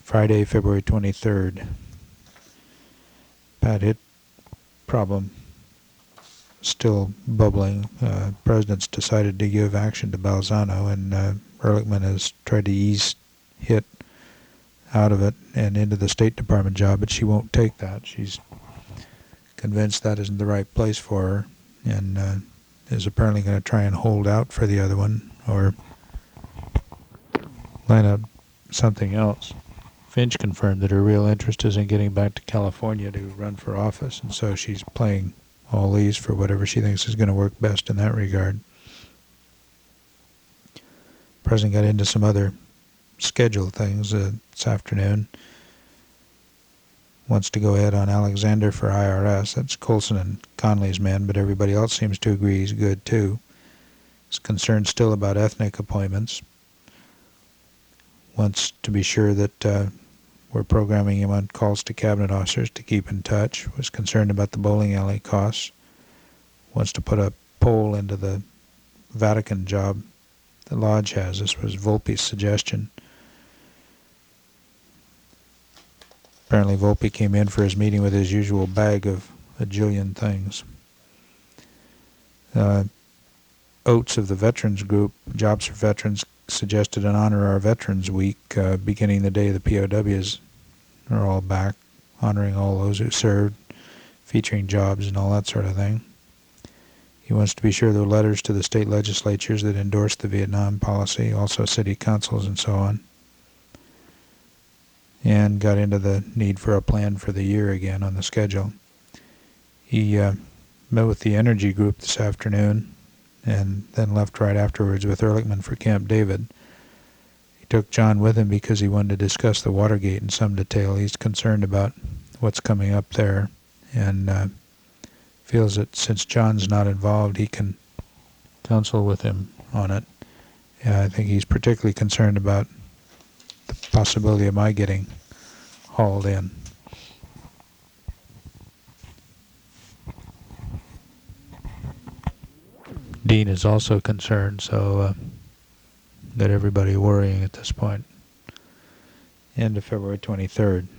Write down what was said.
Friday, February 23rd. Pat hit problem still bubbling. President's decided to give action to Balzano, and Ehrlichman has tried to ease hit out of it and into the State Department job, but she won't take that. She's convinced that isn't the right place for her, and is apparently going to try and hold out for the other one or line up something else. Finch confirmed that her real interest is in getting back to California to run for office, and so she's playing all these for whatever she thinks is going to work best in that regard. The President got into some other scheduled things this afternoon. Wants to go ahead on Alexander for IRS. That's Colson and Conley's man, but everybody else seems to agree he's good too. Is concerned still about ethnic appointments. Wants to be sure that we're programming him on calls to cabinet officers to keep in touch. Was concerned about the bowling alley costs. Wants to put a pole into the Vatican job the Lodge has. This was Volpe's suggestion. Apparently Volpe came in for his meeting with his usual bag of a jillion things. Oates of the Veterans Group, Jobs for Veterans, suggested an Honor Our Veterans Week beginning the day the POWs are all back, honoring all those who served, featuring jobs and all that sort of thing. He wants to be sure there are letters to the state legislatures that endorse the Vietnam policy, also city councils and so on. And got into the need for a plan for the year again on the schedule. He met with the Energy Group this afternoon and then left right afterwards with Ehrlichman for Camp David. He took John with him because he wanted to discuss the Watergate in some detail. He's concerned about what's coming up there and feels that since John's not involved, he can counsel with him on it. And I think he's particularly concerned about the possibility of my getting hauled in. Dean is also concerned, so got everybody worrying at this point. End of February 23rd.